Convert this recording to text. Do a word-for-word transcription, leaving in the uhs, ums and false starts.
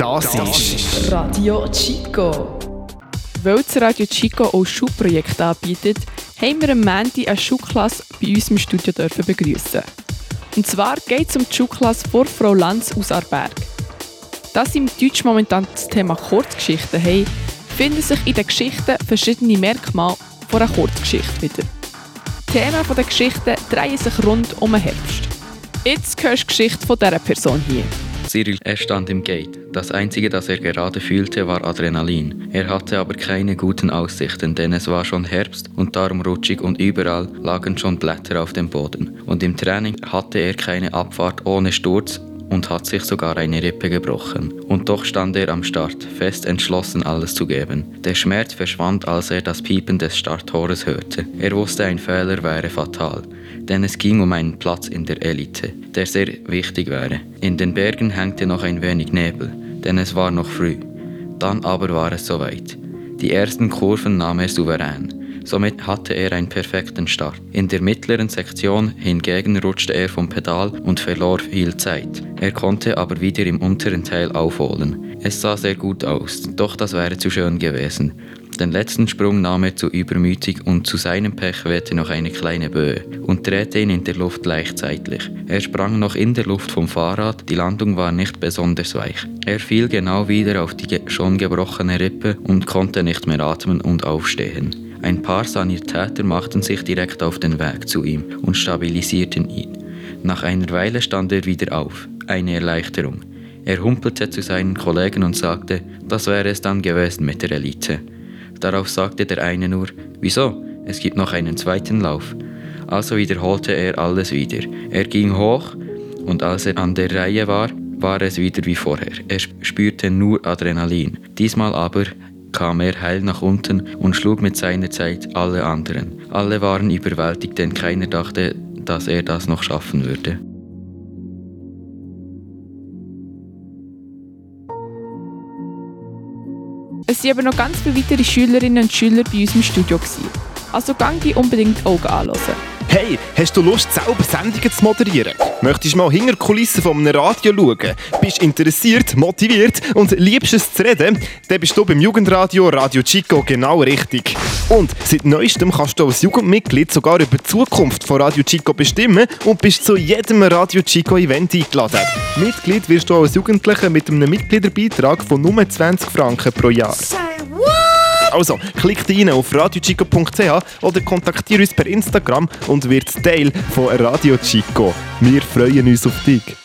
Das ist Radio Chico. Weil das Radio Chico auch Schulprojekte anbietet, haben wir am Montag eine Schulklasse bei uns im Studio begrüßen. Und zwar geht es um die Schulklasse vor Frau Lanz aus Aarberg. Da sie im Deutsch momentan das Thema Kurzgeschichten haben, finden sich in den Geschichten verschiedene Merkmale von einer Kurzgeschichte wieder. Die Themen der Geschichten drehen sich rund um den Herbst. Jetzt hörst du die Geschichte von dieser Person hier. Cyril, er stand im Gate. Das Einzige, das er gerade fühlte, war Adrenalin. Er hatte aber keine guten Aussichten, denn es war schon Herbst und darum rutschig und überall lagen schon Blätter auf dem Boden. Und im Training hatte er keine Abfahrt ohne Sturz und hat sich sogar eine Rippe gebrochen. Und doch stand er am Start, fest entschlossen, alles zu geben. Der Schmerz verschwand, als er das Piepen des Starttores hörte. Er wusste, ein Fehler wäre fatal, denn es ging um einen Platz in der Elite, der sehr wichtig wäre. In den Bergen hängte noch ein wenig Nebel, denn es war noch früh. Dann aber war es soweit. Die ersten Kurven nahm er souverän. Somit hatte er einen perfekten Start. In der mittleren Sektion hingegen rutschte er vom Pedal und verlor viel Zeit. Er konnte aber wieder im unteren Teil aufholen. Es sah sehr gut aus, doch das wäre zu schön gewesen. Den letzten Sprung nahm er zu übermütig und zu seinem Pech wehte noch eine kleine Böe und drehte ihn in der Luft gleichzeitig. Er sprang noch in der Luft vom Fahrrad, die Landung war nicht besonders weich. Er fiel genau wieder auf die schon gebrochene Rippe und konnte nicht mehr atmen und aufstehen. Ein paar Sanitäter machten sich direkt auf den Weg zu ihm und stabilisierten ihn. Nach einer Weile stand er wieder auf, eine Erleichterung. Er humpelte zu seinen Kollegen und sagte, das wäre es dann gewesen mit der Elite. Darauf sagte der eine nur, wieso? Es gibt noch einen zweiten Lauf. Also wiederholte er alles wieder. Er ging hoch und als er an der Reihe war, war es wieder wie vorher. Er spürte nur Adrenalin. Diesmal aber kam er heil nach unten und schlug mit seiner Zeit alle anderen. Alle waren überwältigt, denn keiner dachte, dass er das noch schaffen würde. Es waren aber noch ganz viele weitere Schülerinnen und Schüler bei uns im Studio. Also gang unbedingt Augen anhören. Hey, hast du Lust, selber Sendungen zu moderieren? Möchtest du mal hinter die Kulissen von einem Radio schauen? Bist interessiert, motiviert und liebst es zu reden? Dann bist du beim Jugendradio Radio Chico genau richtig. Und seit Neuestem kannst du als Jugendmitglied sogar über die Zukunft von Radio Chico bestimmen und bist zu jedem Radio Chico Event eingeladen. Mitglied wirst du als Jugendlicher mit einem Mitgliederbeitrag von nur zwanzig Franken pro Jahr. Also, klick rein auf radiochico punkt c h oder kontaktiere uns per Instagram und wird Teil von Radio Chico. Wir freuen uns auf dich.